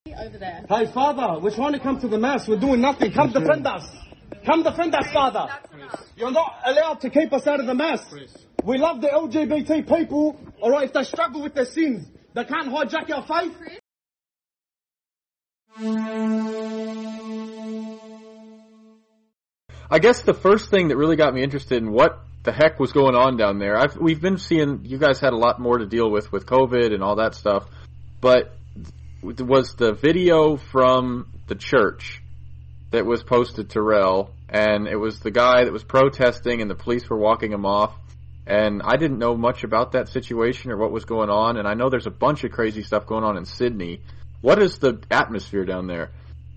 over there. Hey, Father, we're trying to come to the mass. We're doing nothing. Come defend us. Come defend us, Father. You're not allowed to keep us out of the mass. We love the LGBT people. All right, if they struggle with their sins, they can't hijack our faith. I guess the first thing that really got me interested in what the heck was going on down there, we've been seeing you guys had a lot more to deal with COVID and all that stuff, but was the video from the church that was posted to Rel, and it was the guy that was protesting and the police were walking him off, and I didn't know much about that situation or what was going on, and I know there's a bunch of crazy stuff going on in Sydney. What is the atmosphere down there?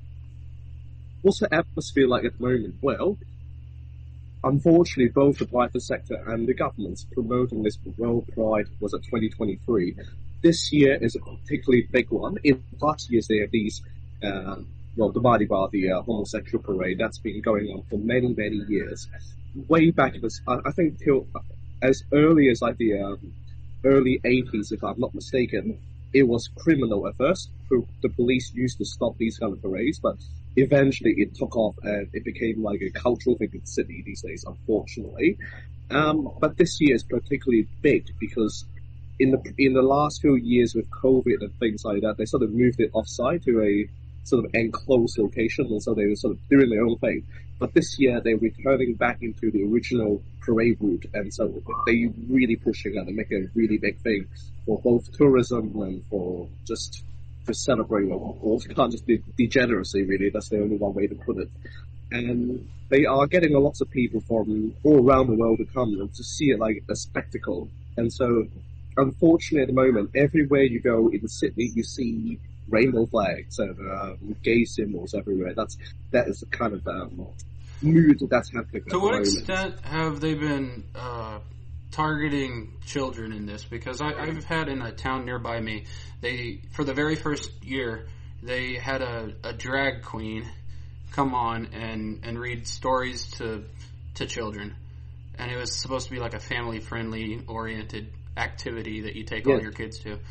What's the atmosphere like at the moment? Well, unfortunately, both the private sector and the government's promoting this World Pride was at 2023. This year is a particularly big one. In past years, they have these, divided by the homosexual parade. That's been going on for many, many years. Way back, I think till as early as like the early 80s, if I'm not mistaken, it was criminal at first. The police used to stop these kind of parades, but eventually it took off and it became like a cultural thing in Sydney these days, unfortunately. But this year is particularly big because in the last few years with COVID and things like that, they sort of moved it offside to a sort of enclosed location, and so they were sort of doing their own thing. But this year they're returning back into the original parade route, and so they're really pushing that and making a really big thing for both tourism and for just to celebrate all kind of degeneracy, really. That's the only one way to put it. And they are getting lots of people from all around the world to come and to see it like a spectacle. And so, unfortunately, at the moment, everywhere you go in Sydney, you see rainbow flags and gay symbols everywhere. That is the kind of mood that's happening. To what extent have they been targeting children in this? Because I've had in a town nearby me, for the very first year, they had a drag queen come on and read stories to children. And it was supposed to be like a family-friendly oriented activity that you take all your kids to.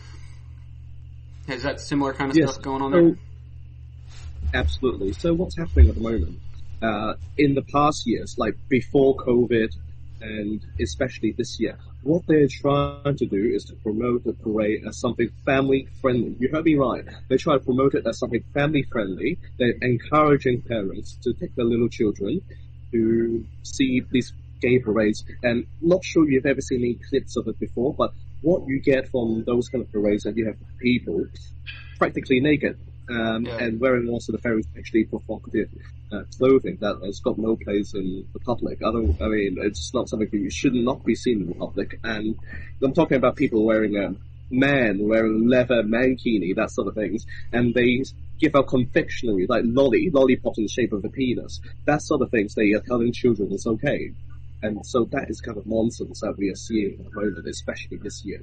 Is that similar kind of stuff going on there? Absolutely. So what's happening at the moment? In the past years, like before COVID, and especially this year, what they're trying to do is to promote the parade as something family-friendly. You heard me right. They try to promote it as something family-friendly. They're encouraging parents to take their little children to see these gay parades. And not sure you've ever seen any clips of it before, but what you get from those kind of parades, that you have people practically naked and wearing also the very sexually provocative clothing that has got no place in the public. It's not something that you should not be seen in the public. And I'm talking about people wearing wearing leather mankini, that sort of things, and they give out confectionery like lollipops in the shape of a penis. That sort of things they are telling children is okay. And so that is kind of nonsense that we are seeing at the moment, especially this year.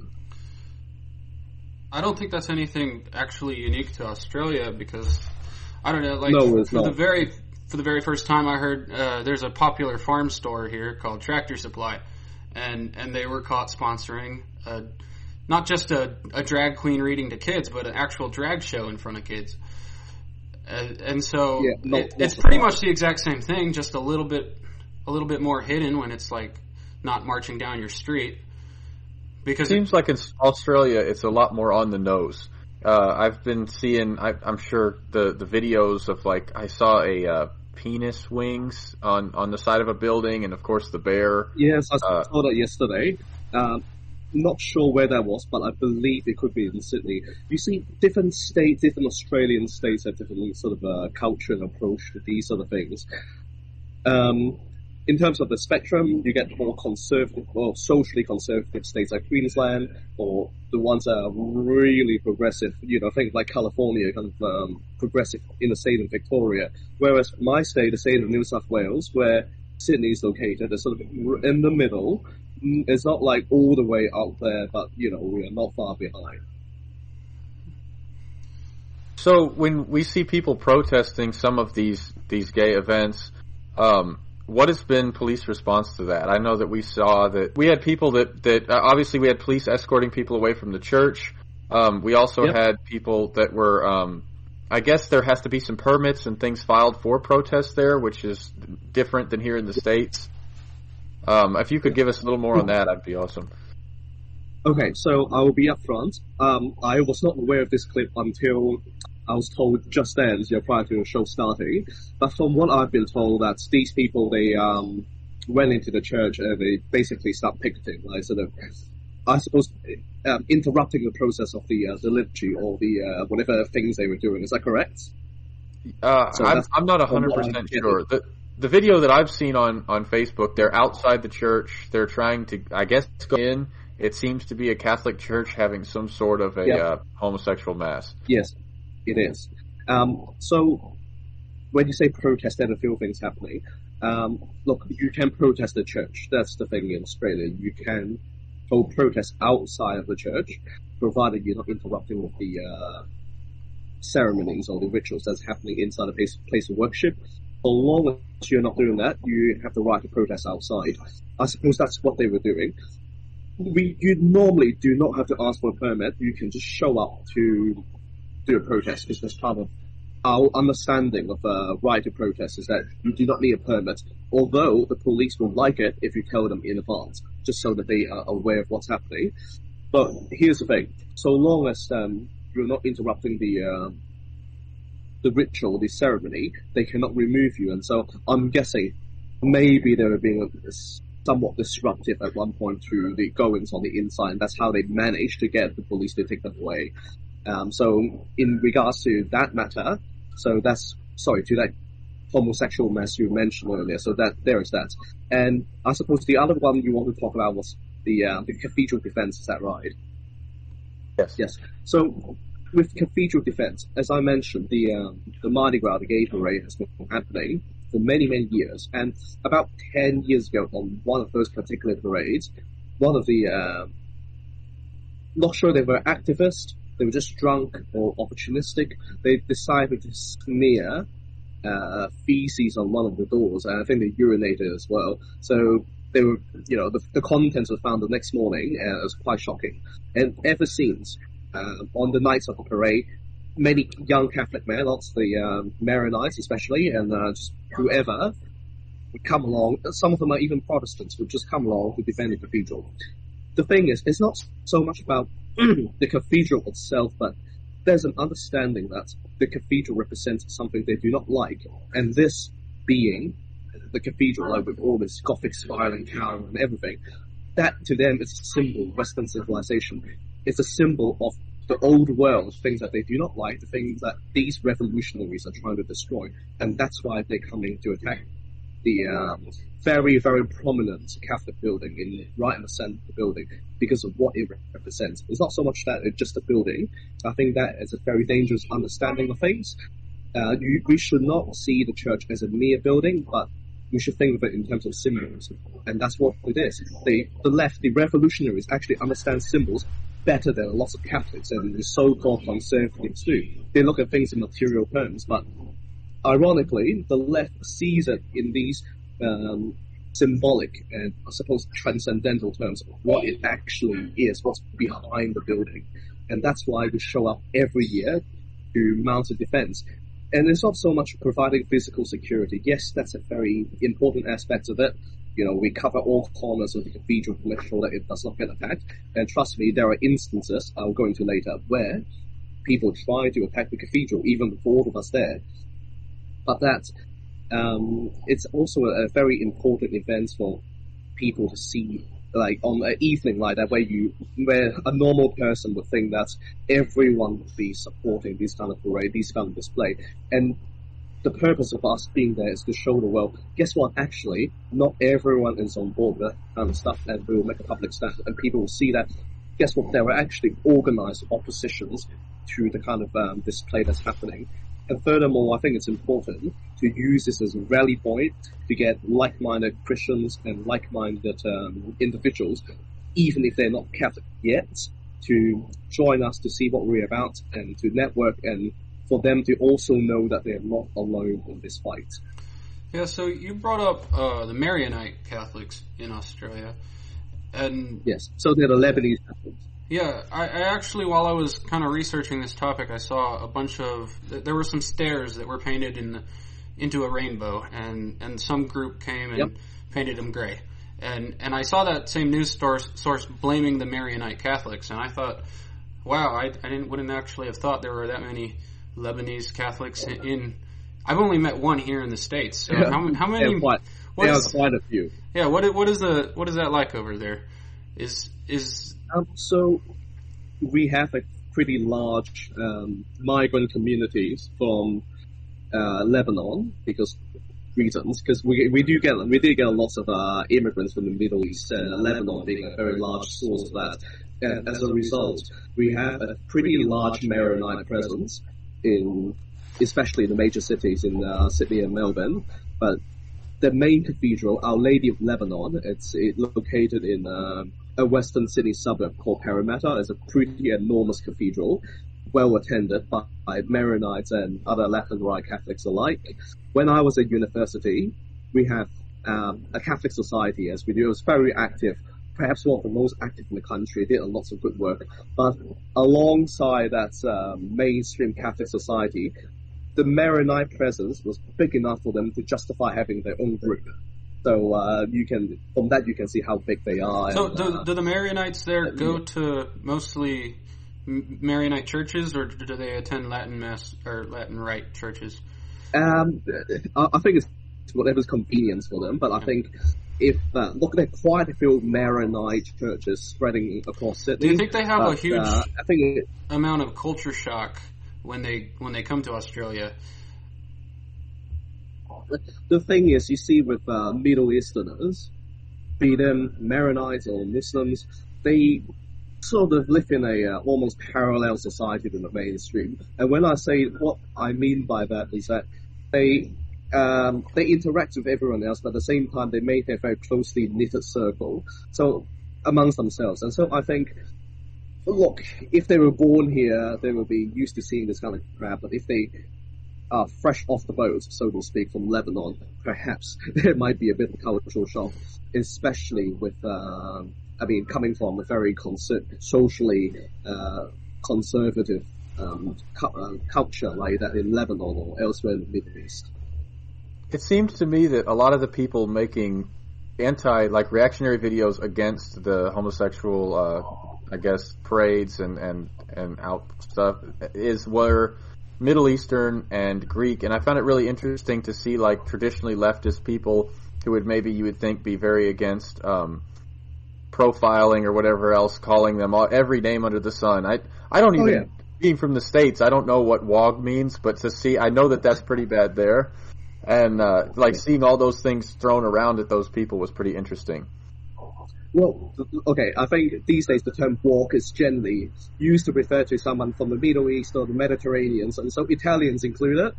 I don't think that's anything actually unique to Australia because, I don't know, like for the very first time I heard there's a popular farm store here called Tractor Supply, and they were caught sponsoring not just a drag queen reading to kids, but an actual drag show in front of kids. And so it's pretty much the exact same thing, just a little bit more hidden when it's like not marching down your street. Because it seems like in Australia it's a lot more on the nose. I've been seeing, I'm sure the videos of like, I saw a penis wings on the side of a building, and of course the bear. Yes, I saw that yesterday. Not sure where that was, but I believe it could be in Sydney. You see, different states, different Australian states have different sort of culture and approach to these sort of things. In terms of the spectrum, you get more conservative or socially conservative states like Queensland, or the ones that are really progressive, things like California, kind of progressive in the state of Victoria. Whereas my state, the state of New South Wales, where Sydney is located, is sort of in the middle. It's not like all the way out there, but, we are not far behind. So when we see people protesting some of these gay events, what has been police response to that? I know that we saw that we had people that obviously we had police escorting people away from the church. We also had people that were I guess there has to be some permits and things filed for protests there, which is different than here in the States. If you could give us a little more on that, that'd be awesome. Okay, so I will be upfront. I was not aware of this clip until I was told just then, prior to the show starting. But from what I've been told, that these people, they went into the church and they basically started picketing, like sort of, I suppose, interrupting the process of the liturgy or the whatever things they were doing. Is that correct? I'm not 100% sure. The video that I've seen on Facebook, they're outside the church. They're trying to, I guess, go in. It seems to be a Catholic church having some sort of a homosexual mass. Yes, it is. So when you say protest, there are a few things happening. Look, you can protest the church. That's the thing in Australia. You can hold protests outside of the church, provided you're not interrupting with the ceremonies or the rituals that's happening inside a place of worship. So long as you're not doing that, you have the right to protest outside. I suppose that's what they were doing. You normally do not have to ask for a permit. You can just show up to do a protest. It's just part of our understanding of right to protest is that you do not need a permit, although the police will like it if you tell them in advance, just so that they are aware of what's happening. But here's the thing. So long as you're not interrupting the ritual, the ceremony, they cannot remove you. And so I'm guessing maybe they were being somewhat disruptive at one point to the goings on the inside, and that's how they managed to get the police to take them away. So in regards to that matter, to that homosexual mess you mentioned earlier, so that there is that. And I suppose the other one you want to talk about was the cathedral defense, is that right? Yes. So with cathedral defense, as I mentioned, the Mardi Gras, the gay parade, has been happening for many, many years. And about 10 years ago, on one of those particular parades, one of the, not sure they were activists, they were just drunk or opportunistic, they decided to smear feces on one of the doors, and I think they urinated as well. So they were, the contents were found the next morning, and it was quite shocking. And ever since, on the nights of the parade, many young Catholic men, lots of the Maronites especially, and just whoever would come along. Some of them are even Protestants, would just come along to defend the cathedral. The thing is, it's not so much about the cathedral itself, but there's an understanding that the cathedral represents something they do not like, and this being the cathedral, like with all this Gothic spire and tower and everything, that to them is a symbol of Western civilization. It's a symbol of the old world, things that they do not like, the things that these revolutionaries are trying to destroy, and that's why they're coming to attack the very, very prominent Catholic building right in the center of the building, because of what it represents. It's not so much that it's just a building. I think that is a very dangerous understanding of things. We should not see the church as a mere building, but we should think of it in terms of symbols, and that's what it is. The left, the revolutionaries, actually understand symbols better than lots of Catholics and the so-called conservatives do. They look at things in material terms, but ironically, the left sees it in these symbolic and, I suppose, transcendental terms of what it actually is, what's behind the building. And that's why we show up every year to mount a defense. And it's not so much providing physical security. Yes, that's a very important aspect of it. We cover all corners of the cathedral to make sure that it does not get attacked. And trust me, there are instances, I'll go into later, where people try to attack the cathedral, even with all of us there. But that, it's also a very important event for people to see, like on an evening like that, where a normal person would think that everyone would be supporting this kind of parade, this kind of display. And the purpose of us being there is to show the world, guess what, actually, not everyone is on board with that kind of stuff, and we will make a public stand, and people will see that, guess what, there are actually organized oppositions to the kind of display that's happening. And furthermore, I think it's important to use this as a rally point to get like-minded Christians and like-minded individuals, even if they're not Catholic yet, to join us to see what we're about and to network, and for them to also know that they're not alone in this fight. Yeah, so you brought up the Maronite Catholics in Australia. And yes, so they're the Lebanese Catholics. Yeah, I actually, while I was kind of researching this topic, I saw a bunch of, there were some stairs that were painted into a rainbow, and some group came and painted them gray. And I saw that same news source blaming the Maronite Catholics, and I thought, wow, I wouldn't actually have thought there were that many Lebanese Catholics in. I've only met one here in the States. So how many? Yeah, quite a few. Yeah, what is that like over there? So we have a pretty large migrant communities from Lebanon because we do get lots of immigrants from the Middle East, Lebanon being a very large source of that. And as a result, we have a pretty large Maronite presence especially in the major cities in Sydney and Melbourne. But the main cathedral, Our Lady of Lebanon, it's located in a western Sydney suburb called Parramatta. It's a pretty enormous cathedral, well attended by Maronites and other left and right Catholics alike. When I was at university, we have a Catholic society, as we do. It was very active, perhaps one of the most active in the country, did lots of good work. But alongside that mainstream Catholic society, the Maronite presence was big enough for them to justify having their own group. So from that you can see how big they are. So do the Maronites there go to mostly Maronite churches, or do they attend Latin Mass or Latin Rite churches? I think it's whatever's convenience for them, but I think if look, there are quite a few Maronite churches spreading across Sydney. Do you think they have a huge amount of culture shock when they come to Australia? The thing is, you see with Middle Easterners, be them Maronites or Muslims, they sort of live in a almost parallel society to the mainstream. And when I say what I mean by that is that they interact with everyone else, but at the same time they make a very closely knitted circle, so amongst themselves. And so I think, look, if they were born here, they will be used to seeing this kind of crap. But if they are fresh off the boat, so to speak, from Lebanon, perhaps there might be a bit of cultural shock, especially with, coming from a very socially conservative culture like that in Lebanon or elsewhere in the Middle East. It seems to me that a lot of the people making reactionary videos against the homosexual, parades and out stuff were Middle Eastern and Greek, and I found it really interesting to see traditionally leftist people who you would think be very against profiling or whatever else, calling them every name under the sun. I don't even, being from the States, I don't know what WOG means, but I know that that's pretty bad there. And seeing all those things thrown around at those people was pretty interesting. Well, okay, I think these days the term woke is generally used to refer to someone from the Middle East or the Mediterranean, and so Italians included.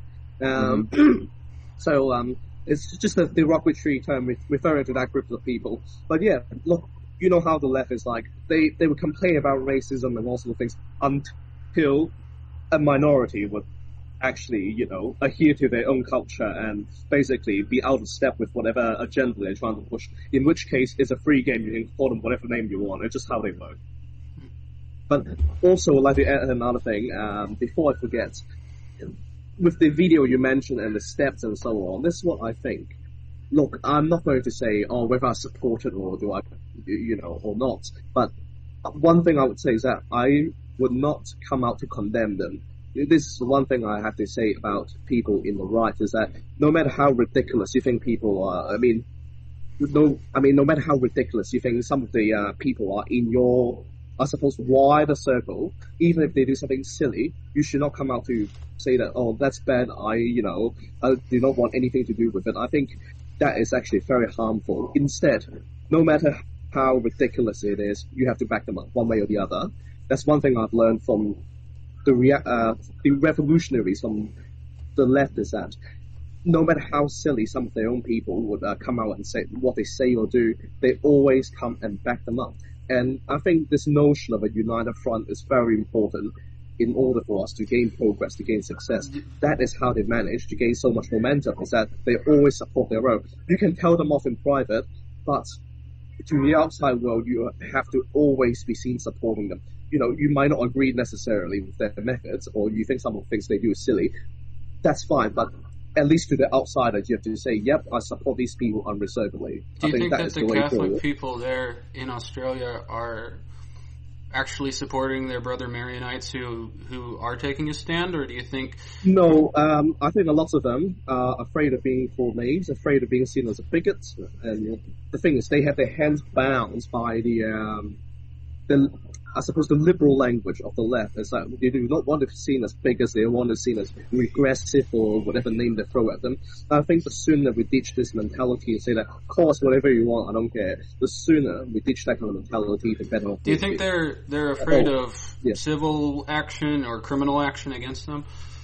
So it's just a derogatory term referring to that group of people. But yeah, look, you know how the left is like. They would complain about racism and all sorts of things until a minority would actually, adhere to their own culture and basically be out of step with whatever agenda they're trying to push. In which case, it's a free game. You can call them whatever name you want. It's just how they work. But also, I'd like to add another thing, before I forget. With the video you mentioned and the steps and so on, this is what I think. Look, I'm not going to say, whether I support it or do I, or not. But one thing I would say is that I would not come out to condemn them. This is one thing I have to say about people in the right, is that no matter how ridiculous you think people are, no matter how ridiculous you think some of the people are in your, I suppose, wider circle, even if they do something silly, you should not come out to say that, that's bad, I do not want anything to do with it. I think that is actually very harmful. Instead, no matter how ridiculous it is, you have to back them up one way or the other. That's one thing I've learned from the revolutionaries from the left, is that no matter how silly some of their own people would come out and say what they say or do, they always come and back them up. And I think this notion of a united front is very important in order for us to gain progress, to gain success. That is how they manage to gain so much momentum, is that they always support their own. You can tell them off in private, but to the outside world, you have to always be seen supporting them. you might not agree necessarily with their methods, or you think some of the things they do is silly. That's fine, but at least to the outsiders, you have to say, yep, I support these people unreservedly. Do you think that the Catholic people there in Australia are actually supporting their brother Maronites who are taking a stand, or do you think... No, I think a lot of them are afraid of being called names, afraid of being seen as a bigot, and the thing is, they have their hands bound by the I suppose the liberal language of the left is that they do not want to be seen as bigots, they want to be seen as regressive or whatever name they throw at them. I think the sooner we ditch this mentality and say that, call us whatever you want, I don't care, the sooner we ditch that kind of mentality, the better. Do you think they're afraid of civil action or criminal action against them?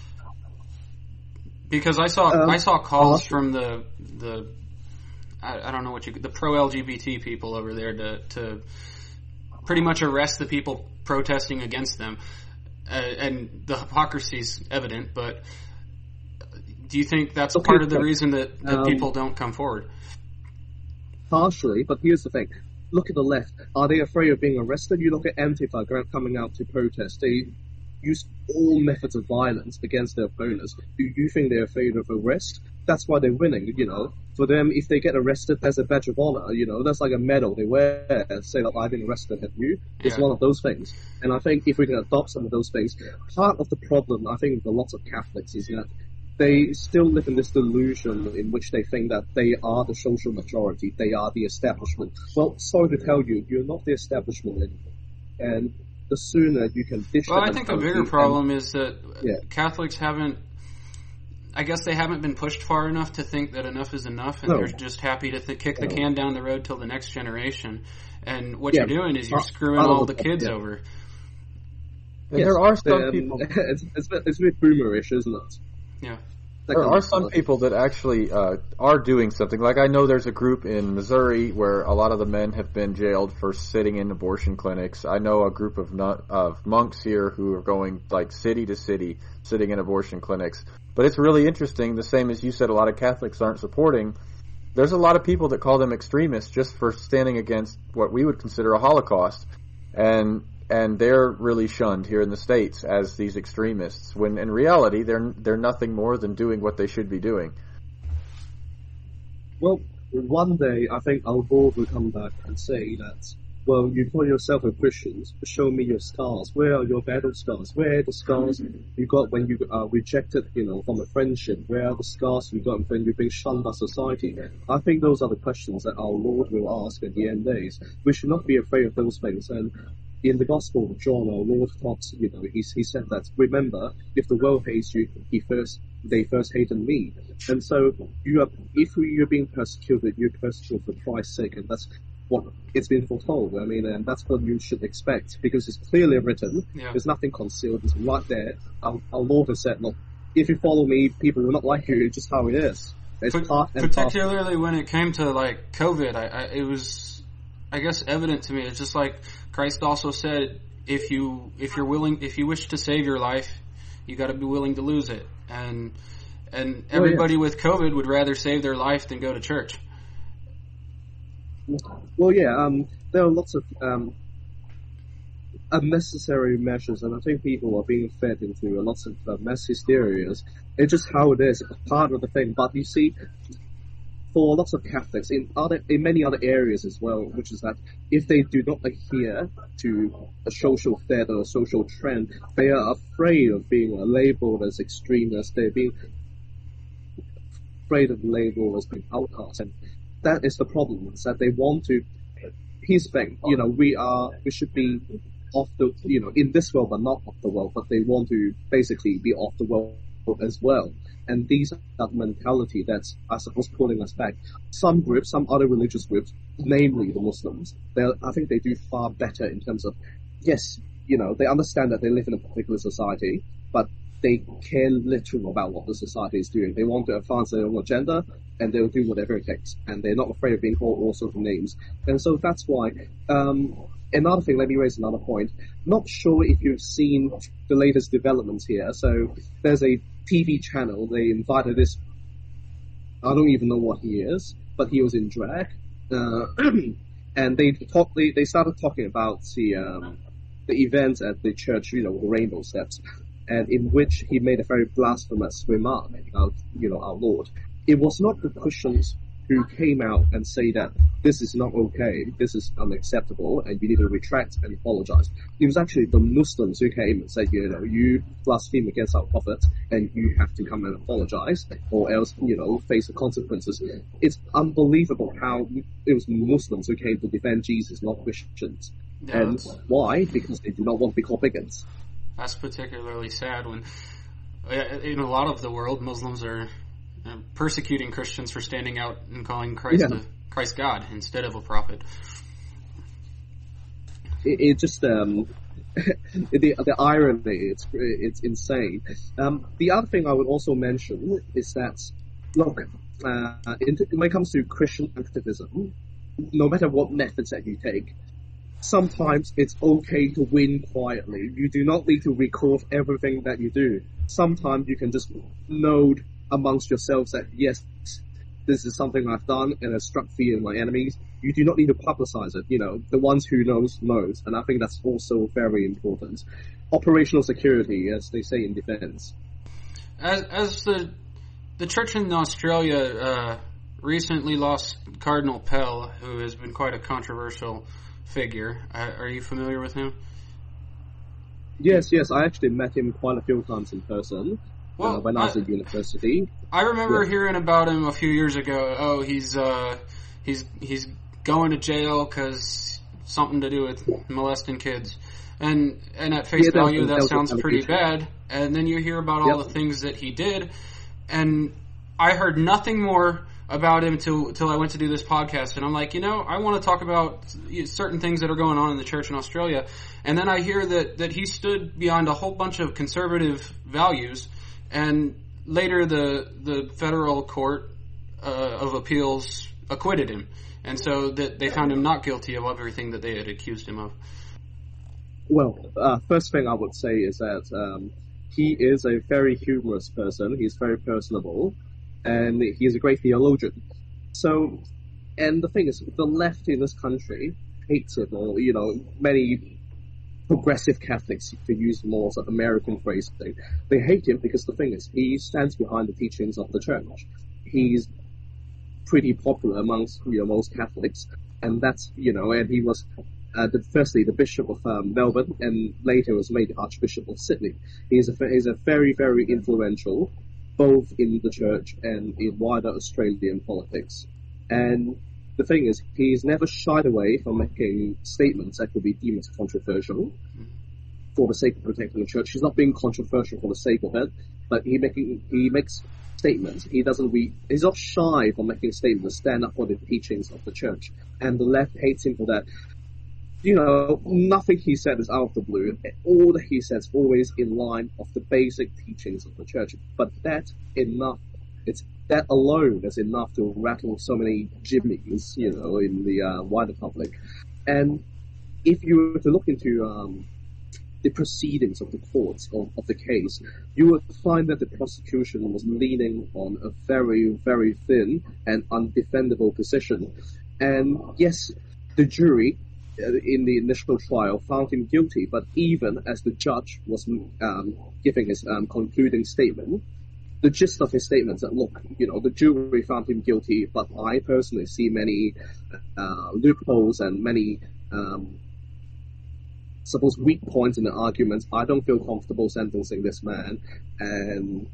Because I saw calls from the I don't know the pro-LGBT people over there to pretty much arrest the people protesting against them, and the hypocrisy's evident. But do you think that's part of the reason that people don't come forward? Partially, but here's the thing: look at the left. Are they afraid of being arrested? You look at Antifa coming out to protest. They use all methods of violence against their opponents. Do you think they're afraid of arrest? That's why they're winning, For them, if they get arrested, there's a badge of honor, That's like a medal they wear and say that I've been arrested, have you? It's one of those things. And I think if we can adopt some of those things, part of the problem, I think, with a lot of Catholics is that they still live in this delusion in which they think that they are the social majority, they are the establishment. Well, sorry to tell you, you're not the establishment anymore. And the sooner you can ditch I think the bigger problem is that Catholics haven't been pushed far enough to think that enough is enough, and they're just happy to kick the can down the road till the next generation. And what you're doing is you're screwing all the kids over. Yes, there are some people... It's a bit boomerish, isn't it? Yeah. There are some people that actually are doing something. Like, I know there's a group in Missouri where a lot of the men have been jailed for sitting in abortion clinics. I know a group of monks here who are going, like, city to city, sitting in abortion clinics. But it's really interesting, the same as you said, a lot of Catholics aren't supporting. There's a lot of people that call them extremists just for standing against what we would consider a Holocaust. And they're really shunned here in the States as these extremists, when in reality they're nothing more than doing what they should be doing. Well, one day I think our Lord will come back and say that, well, you call yourself a Christian, show me your scars. Where are your battle scars? Where are the scars you got when you are rejected, from a friendship? Where are the scars you got when you've been shunned by society? I think those are the questions that our Lord will ask at the end days. We should not be afraid of those things. And in the Gospel of John, our Lord taught, he said that, remember, if the world hates you, they first hated me. And so, if you're being persecuted, you're persecuted for Christ's sake, and that's what it's been foretold. I mean, and that's what you should expect, because it's clearly written. Yeah. There's nothing concealed. It's right there. Our Lord has said, look, if you follow me, people will not like you. It's just how it is. Particularly when it came to, like, COVID, it was, I guess, evident to me. It's just like Christ also said, if you wish to save your life, you got to be willing to lose it. And everybody with COVID would rather save their life than go to church. Well, yeah, there are lots of unnecessary measures, and I think people are being fed into lots of mass hysterias. It's just how it is, part of the thing. But you see, for lots of Catholics in many other areas as well, which is that if they do not adhere to a social fad or a social trend, they are afraid of being labeled as extremists. They're being afraid of labeled as being outcasts, and that is the problem. Is that they want to. Here's the thing, we should be off the, in this world but not off the world, but they want to basically be off the world as well. And these are the mentality that's, I suppose, pulling us back. Some groups, some other religious groups, namely the Muslims, I think they do far better in terms of, yes, they understand that they live in a particular society, but they care little about what the society is doing. They want to advance their own agenda, and they'll do whatever it takes. And they're not afraid of being called all sorts of names. And so that's why, another thing, let me raise another point. Not sure if you've seen the latest developments here. So there's a TV channel, they invited this, I don't even know what he is, but he was in drag, and they started talking about the event at the church, the Rainbow Steps, and in which he made a very blasphemous remark about, our Lord. It was not the Christians who came out and say that this is not okay, this is unacceptable, and you need to retract and apologize. It was actually the Muslims who came and said, you blaspheme against our prophet, and you have to come and apologize, or else, face the consequences. It's unbelievable how it was Muslims who came to defend Jesus, not Christians. Yeah, and why? Because they do not want to be called bigots. That's particularly sad when, in a lot of the world, Muslims are persecuting Christians for standing out and calling Christ God instead of a prophet. It just the irony, it's insane. The other thing I would also mention is that, look, when it comes to Christian activism, no matter what methods that you take, sometimes it's okay to win quietly. You do not need to record everything that you do. Sometimes you can just note amongst yourselves that, yes, this is something I've done and has struck fear in my enemies. You do not need to publicize it. The ones who knows. And I think that's also very important. Operational security, as they say in defense. As the church in Australia recently lost Cardinal Pell, who has been quite a controversial figure. Are you familiar with him? Yes, I actually met him quite a few times in person. When I was at university. I remember hearing about him a few years ago. Oh, he's going to jail because something to do with molesting kids. And at face value, that sounds pretty bad. And then you hear about all the things that he did. And I heard nothing more about him till I went to do this podcast. And I'm like, I want to talk about certain things that are going on in the church in Australia. And then I hear that he stood behind a whole bunch of conservative values. And later, the federal court of appeals acquitted him, and so that they found him not guilty of everything that they had accused him of. Well, first thing I would say is that he is a very humorous person. He's very personable, and he's a great theologian. So, and the thing is, the left in this country hates him, or many progressive Catholics, to use more sort of American phrasing, they hate him because the thing is, he stands behind the teachings of the church. He's pretty popular amongst most Catholics, and that's and he was firstly the Bishop of Melbourne, and later was made Archbishop of Sydney. He's a very, very influential, both in the church and in wider Australian politics. And the thing is, he's never shied away from making statements that could be deemed as controversial for the sake of protecting the church. He's not being controversial for the sake of it, but he makes statements. He's not shy from making statements, stand up for the teachings of the church. And the left hates him for that. Nothing he said is out of the blue. All that he says is always in line of the basic teachings of the church. But that alone is enough to rattle so many jimmies, in the wider public. And if you were to look into the proceedings of the courts of the case, you would find that the prosecution was leaning on a very, very thin and undefendable position. And yes, the jury in the initial trial found him guilty, but even as the judge was giving his concluding statement, the gist of his statement that, look, the jury found him guilty, but I personally see many loopholes and many suppose weak points in the arguments. I don't feel comfortable sentencing this man, and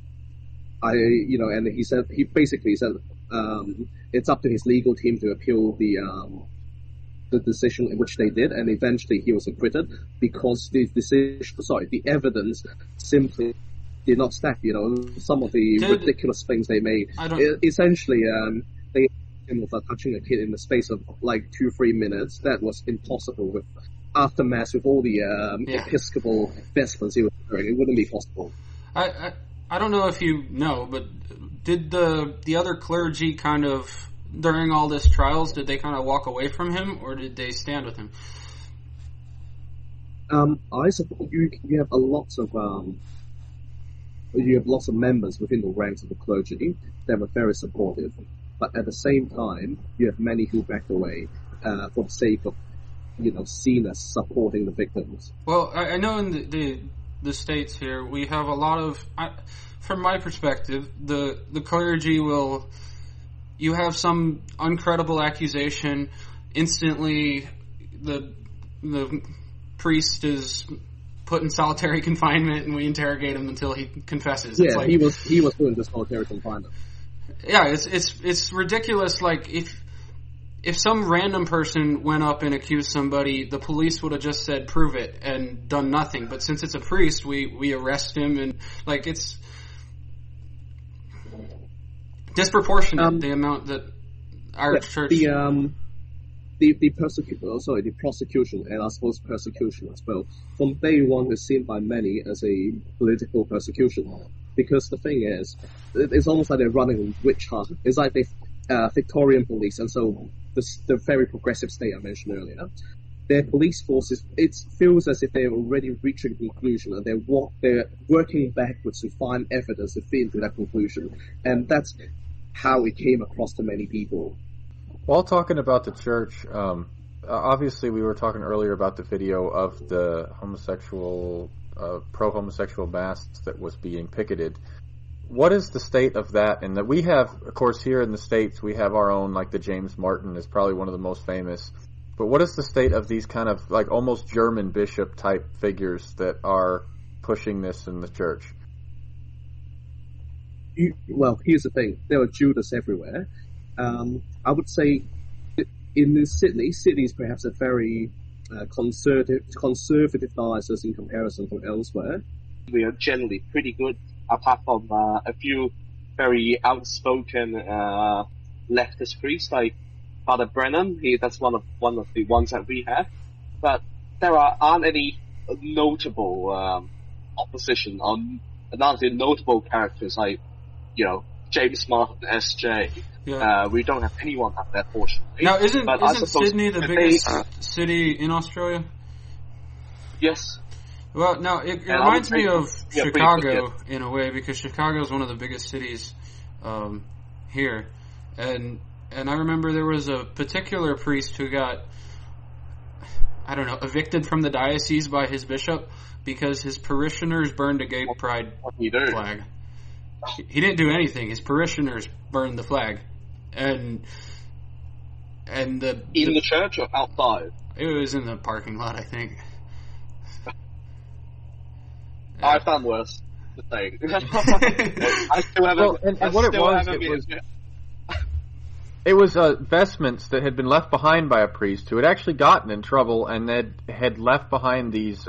and he basically said it's up to his legal team to appeal the decision in which they did, and eventually he was acquitted because the evidence simply did not stack. Some of the ridiculous things they made. Essentially, they without touching a kid in the space of like 2-3 minutes. That was impossible with after mass with all the Episcopal vestments he was wearing. It wouldn't be possible. I don't know if you know, but did the other clergy kind of during all this trials, did they kind of walk away from him, or did they stand with him? I suppose you have lots of members within the ranks of the clergy that were very supportive, but at the same time, you have many who backed away for the sake of seen as supporting the victims. Well, I know in the States here, we have a lot of, from my perspective, the clergy will, you have some uncredible accusation, instantly the priest is put in solitary confinement and we interrogate him until he confesses. Yeah, he was put into solitary confinement. Yeah, it's ridiculous. Like if some random person went up and accused somebody, the police would have just said prove it and done nothing. But since it's a priest, we arrest him, and like it's disproportionate the amount that our church. The prosecution, and I suppose persecution as well, from day one is seen by many as a political persecution. Because the thing is, it's almost like they're running a witch hunt. It's like the Victorian police, and so the very progressive state I mentioned earlier. Their police forces, it feels as if they're already reaching a conclusion, and they're working backwards to find evidence to fit into that conclusion. And that's how it came across to many people. While talking about the church, obviously we were talking earlier about the video of the pro-homosexual mass that was being picketed. What is the state of that? And that we have, of course, here in the States, we have our own, like the James Martin is probably one of the most famous. But what is the state of these kind of like almost German bishop type figures that are pushing this in the church? Well, here's the thing. There are Judas everywhere. I would say in Sydney is perhaps a very conservative diocese in comparison to elsewhere. We are generally pretty good, apart from a few very outspoken leftist priests like Father Brennan. That's one of the ones that we have. But there aren't any notable opposition on notable characters like James Martin, SJ. Yeah. We don't have anyone like that, fortunately. Now, isn't Sydney the biggest city in Australia? Yes. Well, now, it reminds me of Chicago in a way, because Chicago is one of the biggest cities here. And I remember there was a particular priest who got, evicted from the diocese by his bishop because his parishioners burned a gay pride flag. He didn't do anything. His parishioners burned the flag. And in the church or outside? It was in the parking lot, I think. I found worse. I still haven't. It was vestments that had been left behind by a priest who had actually gotten in trouble and had left behind these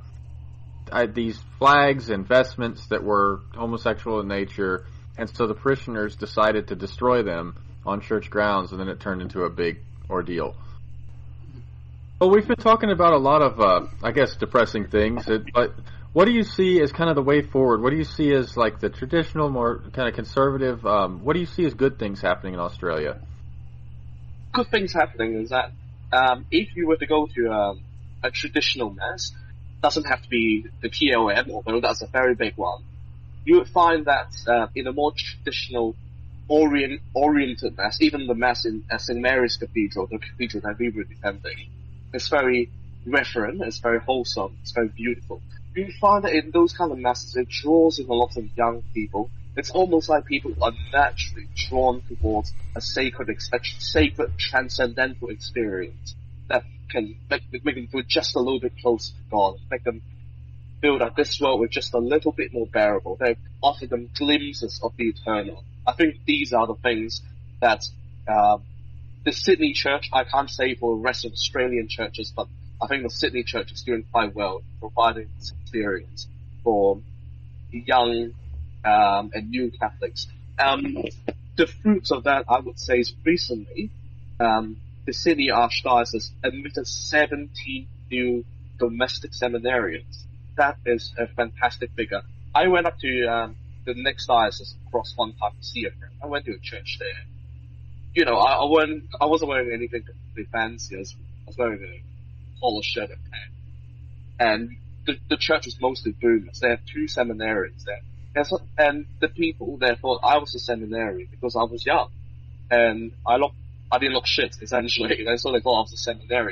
flags and vestments that were homosexual in nature, and so the parishioners decided to destroy them on church grounds, and then it turned into a big ordeal. Well, we've been talking about a lot of, depressing things, but what do you see as kind of the way forward? What do you see as like the traditional, more kind of conservative, what do you see as good things happening in Australia? Good things happening is that if you were to go to a traditional mass, doesn't have to be the PLM, although that's a very big one, you would find that in a more traditional oriented mass, even the mass in St. Mary's Cathedral, the cathedral that we were defending, it's very reverent, it's very wholesome, it's very beautiful. You find that in those kind of masses, it draws in a lot of young people. It's almost like people are naturally drawn towards a sacred transcendental experience that can make them feel just a little bit closer to God, make them feel that this world is just a little bit more bearable. They offer them glimpses of the eternal. I think these are the things that the Sydney Church, I can't say for the rest of Australian churches, but I think the Sydney Church is doing quite well, providing this experience for young and new Catholics. The fruits of that, I would say, is recently the Sydney Archdiocese admitted 17 new domestic seminarians. That is a fantastic figure. I went up to the next diocese across one time to see a friend. I went to a church there. I wasn't wearing anything particularly fancy. I was wearing a collar shirt and pants. And the church was mostly boomers. They had 2 seminarians there. And the people there thought I was a seminarian because I was young. And I didn't look shit, essentially. And so they thought I was a seminarian.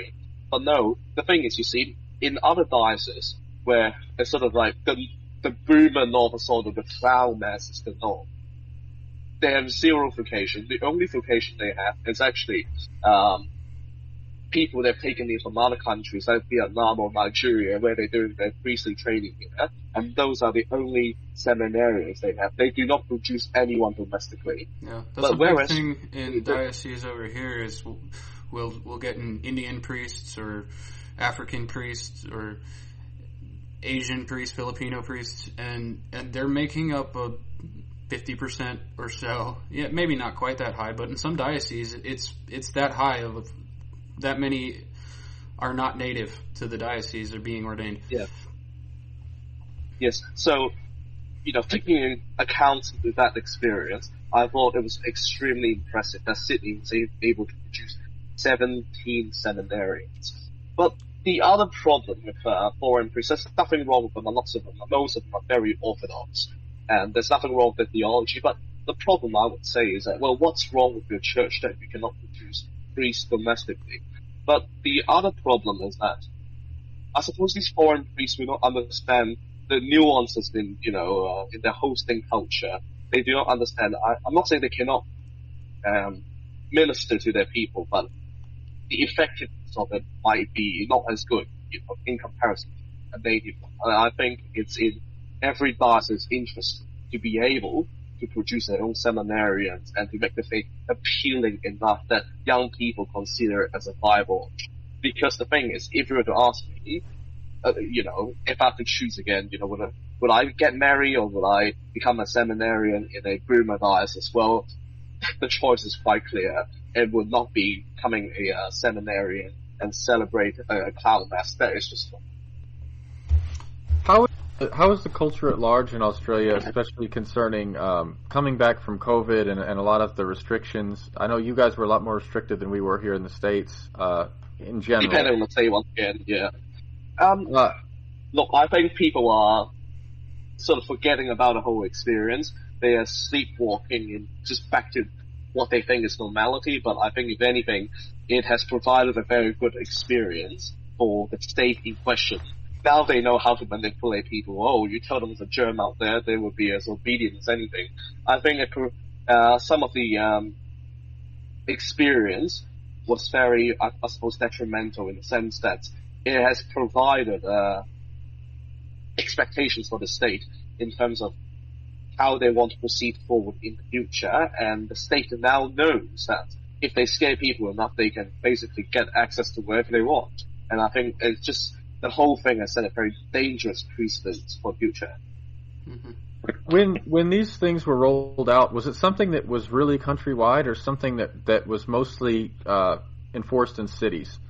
But no, the thing is, you see, in other dioceses, where it's sort of like the boomer norm is sort of the clown mass is the norm, they have zero vocation. The only vocation they have is actually people they've taken in from other countries like Vietnam or Nigeria, where they're doing their priestly training here, and those are the only seminarians they have. They do not produce anyone domestically. Yeah, that's a big thing in dioceses over here is we'll get an Indian priests or African priests or Asian priests, Filipino priests, and they're making up a 50% or so. Yeah, maybe not quite that high, but in some dioceses it's that high of that many are not native to the diocese are being ordained. Yeah. Yes. So, taking into account of that experience, I thought it was extremely impressive that Sydney was able to produce 17 seminarians. But the other problem with foreign priests, there's nothing wrong with them, and lots of them, most of them are very orthodox, and there's nothing wrong with their theology, but the problem I would say is that, well, what's wrong with your church that you cannot produce priests domestically? But the other problem is that I suppose these foreign priests will not understand the nuances in, in their hosting culture. They do not understand. I'm not saying they cannot minister to their people, but the effectiveness of it might be not as good, in comparison to a native one. And I think it's in every diocese's interest to be able to produce their own seminarians and to make the faith appealing enough that young people consider it as a viable option. Because the thing is, if you were to ask me, if I have to choose again, would I get married or would I become a seminarian in a boomer diocese? Well, the choice is quite clear. It would not be becoming a seminarian and celebrate a clown mass. That is just wrong. How is the culture at large in Australia, especially concerning coming back from COVID and a lot of the restrictions? I know you guys were a lot more restricted than we were here in the States in general. Depending on the say once again, yeah. Look, I think people are sort of forgetting about the whole experience. They are sleepwalking and just back to what they think is normality, but I think if anything, it has provided a very good experience for the state in question. Now they know how to manipulate people. Oh, you tell them there's a germ out there, they will be as obedient as anything. I think some of the experience was very, I suppose, detrimental in the sense that it has provided expectations for the state in terms of how they want to proceed forward in the future, and the state now knows that if they scare people enough, they can basically get access to wherever they want. And I think it's just the whole thing has set a very dangerous precedent for the future. Mm-hmm. When these things were rolled out, was it something that was really countrywide or something that was mostly enforced in cities?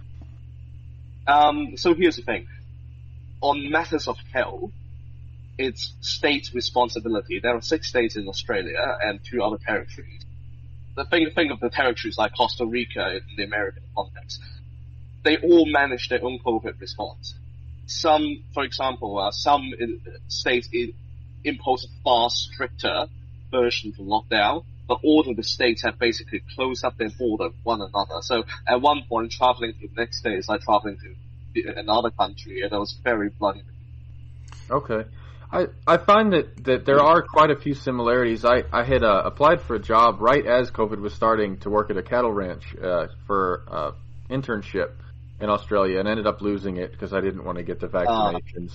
So here's the thing. On matters of health, it's state responsibility. There are 6 states in Australia and 2 other territories. The thing of the territories like Costa Rica in the American context, they all manage their own COVID response. Some, for example, some states impose a far stricter version of lockdown, but all of the states have basically closed up their border with one another. So at one point, traveling to the next state is like traveling to another country, and it was very bloody. Okay. I find that there are quite a few similarities. I had applied for a job right as COVID was starting to work at a cattle ranch for internship in Australia, and ended up losing it because I didn't want to get the vaccinations.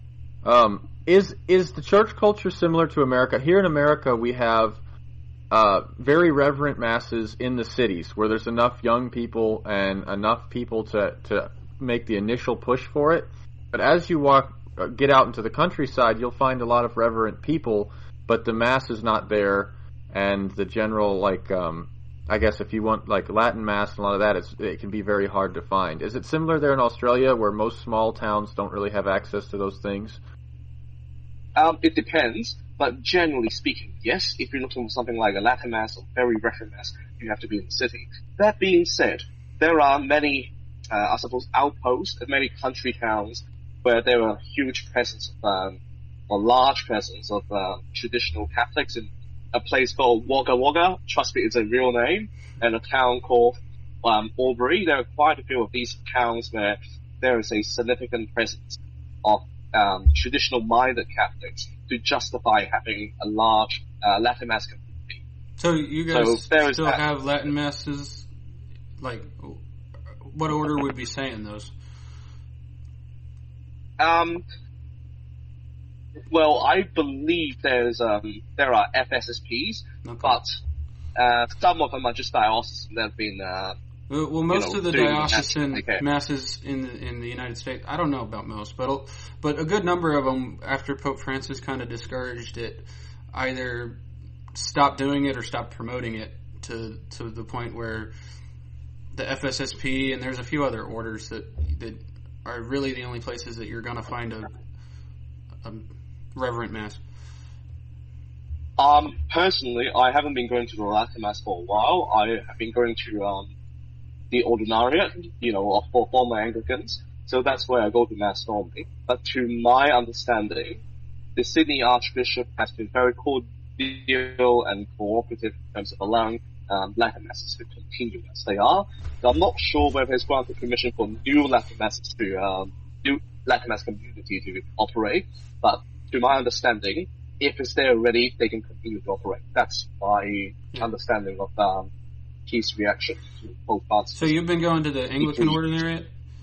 Is the church culture similar to America? Here in America, we have very reverent masses in the cities where there's enough young people and enough people to make the initial push for it. But as you get out into the countryside, you'll find a lot of reverent people, but the mass is not there, and the general, I guess if you want Latin mass and a lot of that, it can be very hard to find. Is it similar there in Australia, where most small towns don't really have access to those things? It depends, but generally speaking, yes. If you're looking for something like a Latin mass or very reverent mass, you have to be in the city. That being said, there are many, I suppose, outposts in many country towns where there are huge presence of, or large presence of traditional Catholics in a place called Wagga Wagga. Trust me, it's a real name. And a town called Albury, there are quite a few of these towns where there is a significant presence of traditional-minded Catholics to justify having a large Latin Mass community. So you guys still have Latin Masses? Like, what order would be saying those? Well, I believe there are FSSPs, okay. But some of them are just diocesan. They've been well, most of the diocesan masses in the United States, I don't know about most, but a good number of them, after Pope Francis kind of discouraged it, either stopped doing it or stopped promoting it to the point where the FSSP and there's a few other orders that are really the only places that you're going to find a reverent Mass. Personally, I haven't been going to the Latin Mass for a while. I have been going to the Ordinariate, for former Anglicans. So that's where I go to Mass normally. But to my understanding, the Sydney Archbishop has been very cordial and cooperative in terms of allowing Latin Masses to continue as they are. So I'm not sure whether it's granted permission for new Latin Masses new Latin Mass community to operate, but to my understanding, if it's there already, they can continue to operate. That's my understanding of his reaction to both parts. So you've been going to the Anglican Ordinariate?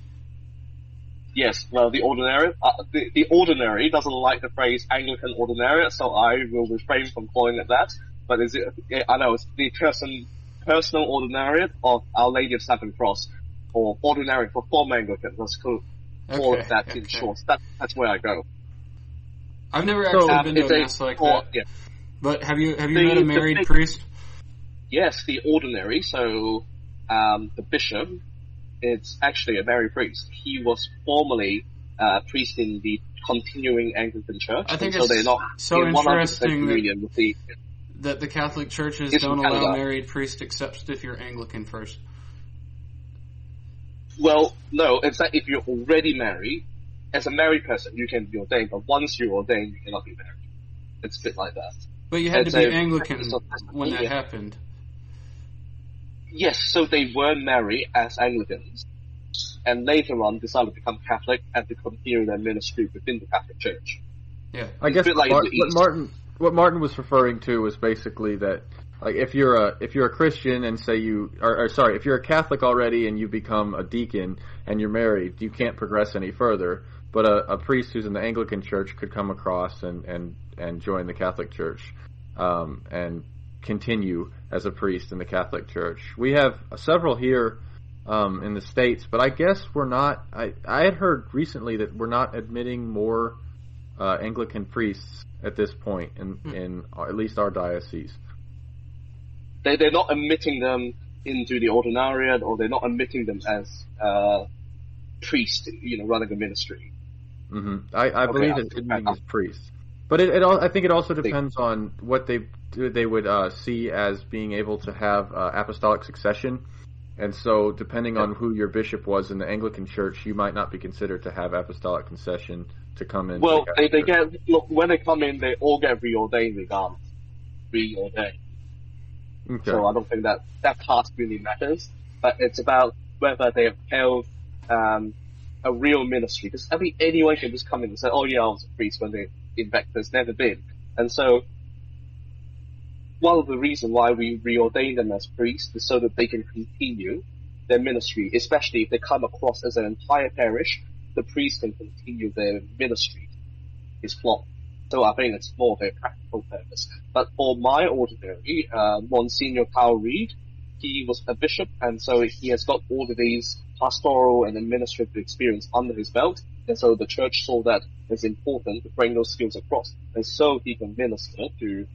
Yes, well, the Ordinariate, the Ordinary doesn't like the phrase Anglican Ordinariate, so I will refrain from calling it that. But it's the personal Ordinariate of Our Lady of Seven Cross, or Ordinariate for former Anglicans. Let's call it that in short. That's where I go. I've never actually been to a Mass like that. Yeah. But have you met a married priest? Yes, the Ordinary. So the bishop is actually a married priest. He was formerly a priest in the continuing Anglican Church. I think it's they're not so interesting that the Catholic churches don't allow married priests except if you're Anglican first. Well, no, it's that if you're already married, as a married person, you can be ordained, but once you're ordained, you cannot be married. It's a bit like that. But you had to be Anglican when that happened. Yes, so they were married as Anglicans, and later on decided to become Catholic and to continue their ministry within the Catholic Church. Yeah, I guess what Martin was referring to was basically that, like, if you're a Christian and say if you're a Catholic already and you become a deacon and you're married, you can't progress any further. But a priest who's in the Anglican Church could come across and join the Catholic Church and continue as a priest in the Catholic Church. We have several here in the States, but I guess we're not. I had heard recently that we're not admitting more Anglican priests at this point in at least our diocese. They're not admitting them into the Ordinariate, or they're not admitting them as priests, running a ministry. Mm-hmm. I believe it's admitting as priests, but I think it also depends on what they would see as being able to have apostolic succession, and so depending on who your bishop was in the Anglican Church, you might not be considered to have apostolic concession to come in. Well, when they come in, they all get reordained regardless. Reordained. Okay. So I don't think that part really matters, but it's about whether they have held a real ministry. Because anyone can just come in and say, "Oh yeah, I was a priest," when they, in fact, there's never been. And so, one of the reasons why we reordain them as priests is so that they can continue their ministry, especially if they come across as an entire parish, the priest can continue their ministry, his flock. So I think it's more of a practical purpose. But for my ordinary, Monsignor Carl Reed, he was a bishop, and so he has got all of these pastoral and administrative experience under his belt, and so the church saw that it's important to bring those skills across, and so he can minister to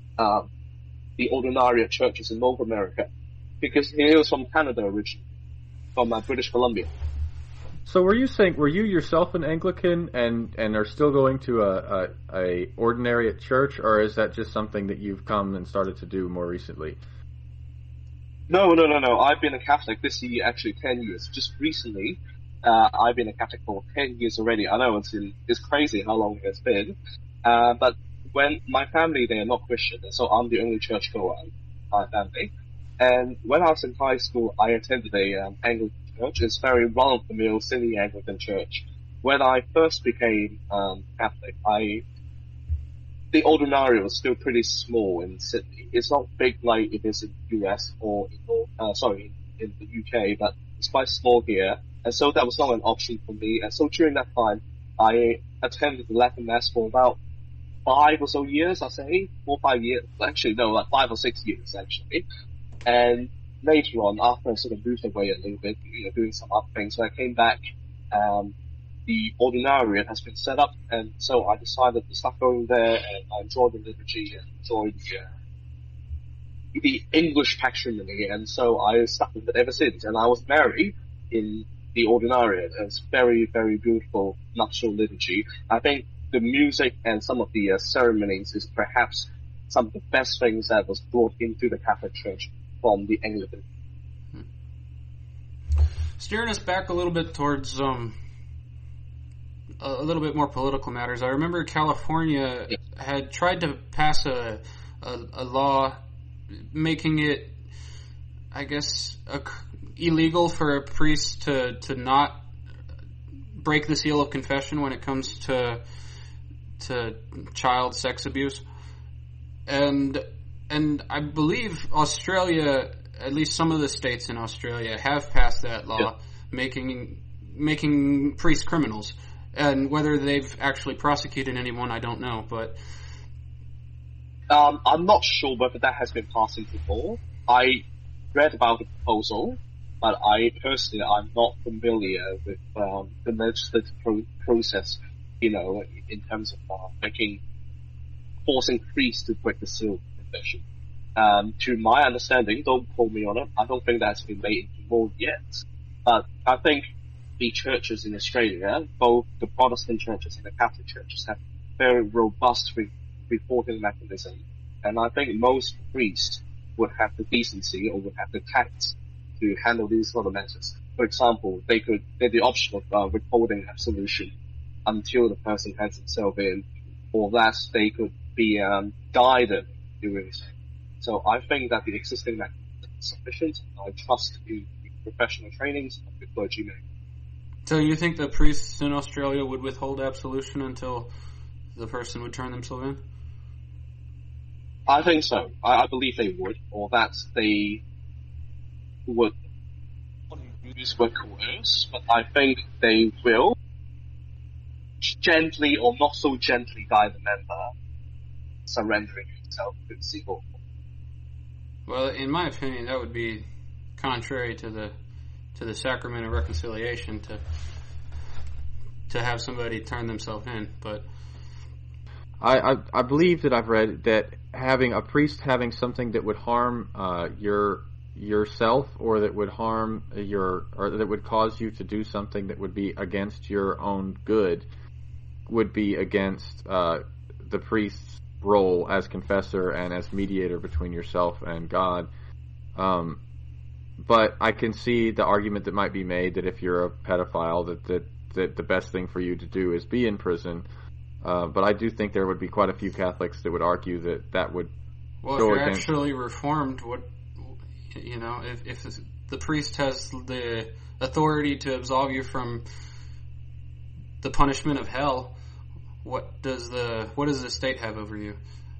the Ordinariate churches in North America, because he was from Canada originally, from British Columbia. So were you yourself an Anglican and are still going to a Ordinariate church, or is that just something that you've come and started to do more recently? No. I've been a Catholic this year, actually 10 years. Just recently, I've been a Catholic for 10 years already. I know it's crazy how long it's been. But when my family, they are not Christian, and so I'm the only churchgoer in my family. And when I was in high school, I attended a Anglican church. It's very run-of-the-mill Sydney Anglican church. When I first became Catholic, the ordinariate was still pretty small in Sydney. It's not big like it is in the US or in the UK, but it's quite small here. And so that was not an option for me. And so during that time, I attended the Latin Mass for about 5 or so years, I say. 4 or 5 years. Actually, no, like 5 or 6 years, actually. And later on, after I sort of moved away a little bit, doing some other things, when I came back, the ordinariate has been set up, and so I decided to start going there, and I enjoyed the liturgy and enjoyed the English patrimony, and so I stuck with it ever since. And I was married in the ordinariate. It's very, very beautiful nuptial liturgy. I think the music and some of the ceremonies is perhaps some of the best things that was brought into the Catholic Church from the Anglican. Steering us back a little bit towards a little bit more political matters. I remember California had tried to pass a law making it, I guess, illegal for a priest to not break the seal of confession when it comes to child sex abuse. And I believe Australia, at least some of the states in Australia, have passed that law, making priests criminals. And whether they've actually prosecuted anyone, I don't know. But I'm not sure whether that has been passed into law. I read about the proposal, but I personally I'm not familiar with the legislative process. In terms of forcing priests to break the seal of confession. To my understanding, don't quote me on it, I don't think that's been made into law yet. But I think the churches in Australia, both the Protestant churches and the Catholic churches, have very robust reporting mechanism. And I think most priests would have the decency or would have the tact to handle these sort of matters. For example, they had the option of withholding absolution until the person hands himself in, or that they could be guided doing so. So I think that the existing mechanism is sufficient. I trust in the professional trainings of the clergymen. So you think the priests in Australia would withhold absolution until the person would turn themselves in? I think so. I believe they would, or that they would not use word coerce, but I think they will gently or not so gently guide the member surrendering himself to the civil. Well, in my opinion, that would be contrary to the sacrament of reconciliation to have somebody turn themselves in. But I believe that I've read that having a priest having something that would harm yourself, or that would harm or that would cause you to do something that would be against your own good, would be against the priest's role as confessor and as mediator between yourself and God. But I can see the argument that might be made that if you're a pedophile, that the best thing for you to do is be in prison. But I do think there would be quite a few Catholics that would argue that would go against... Well, if you're actually reformed, if the priest has the authority to absolve you from the punishment of hell, what does the state have over you?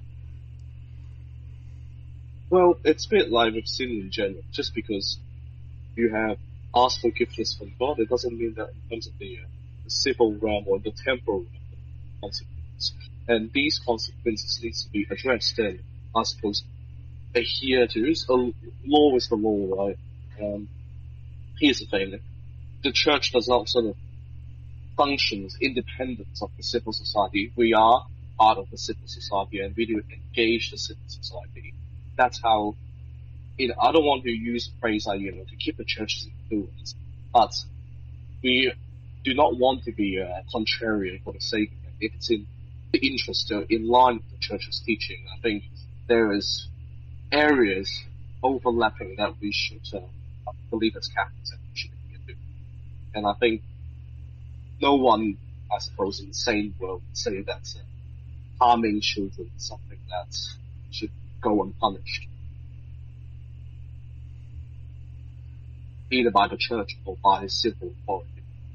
Well, it's a bit like with sin in general. Just because you have asked forgiveness from God, it doesn't mean that in terms of the civil realm or the temporal realm, consequences. And these consequences need to be addressed and, I suppose, adhered to. Law is the law, right? Here's the thing. The church does not sort of functions independent of the civil society. We are part of the civil society, and we do engage the civil society. That's how, I don't want to use the phrase like, to keep the church's influence, but we do not want to be contrarian for the sake of it. If it's in the interest, in line with the church's teaching, I think there is areas overlapping that we should believe as Catholics that we should do. And I think no one, I suppose, in the sane world would say that harming children is something that should go unpunished. either by the church or by civil authority.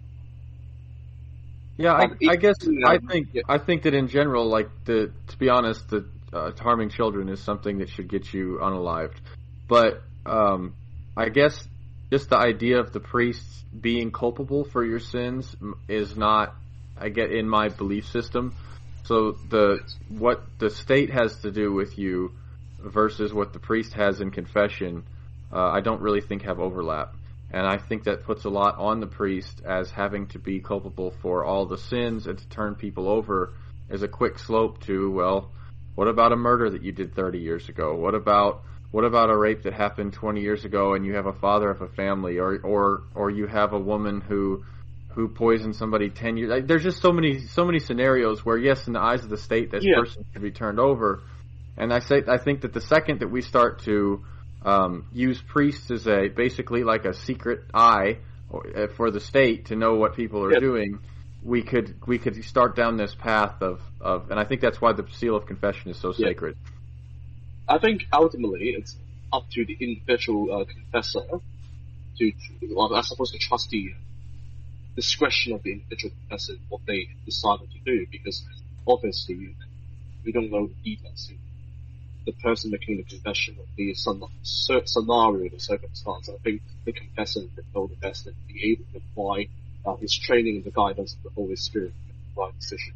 Yeah, I guess I think that in general, like to be honest, harming children is something that should get you unalived. But I guess just the idea of the priests being culpable for your sins is not, I get, in my belief system. So what the state has to do with you versus what the priest has in confession, I don't really think have overlap. And I think that puts a lot on the priest as having to be culpable for all the sins and to turn people over as a quick slope to, well, what about a murder that you did 30 years ago? What about a rape that happened 20 years ago and you have a father of a family, or you have a woman who poisoned somebody 10 years? Like, there's just so many scenarios where, yes, in the eyes of the state, this person should be turned over. And I think that the second that we start to use priests as basically like a secret eye for the state to know what people are doing, we could start down this path of, and I think that's why the seal of confession is so sacred. I think ultimately it's up to the individual confessor to, I suppose, to trust the discretion of the individual confessor what they decided to do, because obviously we don't know the details. The person making the confession of the scenario, the circumstance. I think the confessor would know the best and be able to apply his training and the guidance of the Holy Spirit to make the right decision.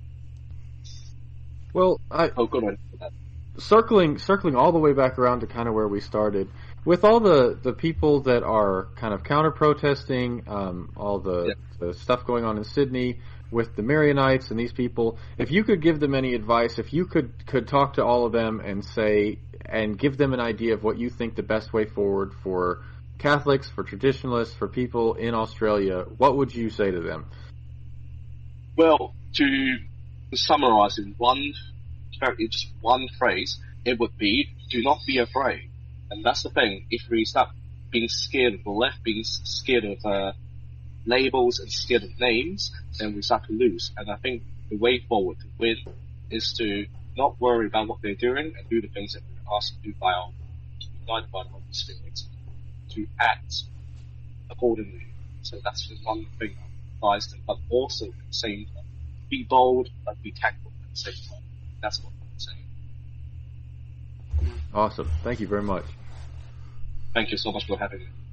Well, I'll go on for that. Circling all the way back around to kind of where we started, with all the people that are kind of counter-protesting, all the stuff going on in Sydney with the Marianites and these people, if you could give them any advice, if you could talk to all of them and give them an idea of what you think the best way forward for Catholics, for traditionalists, for people in Australia, what would you say to them? Well, to summarize in just one phrase, it would be, do not be afraid. And that's the thing. If we start being scared of the left, being scared of labels and scared of names, then we start to lose. And I think the way forward to win is to not worry about what they're doing and do the things that we're asked to do by our guided by the Holy Spirit, to act accordingly. So that's the one thing I advise them. But also at the same time, be bold but be tactful at the same time. That's what I'm saying. Awesome. Thank you very much. Thank you so much for having me.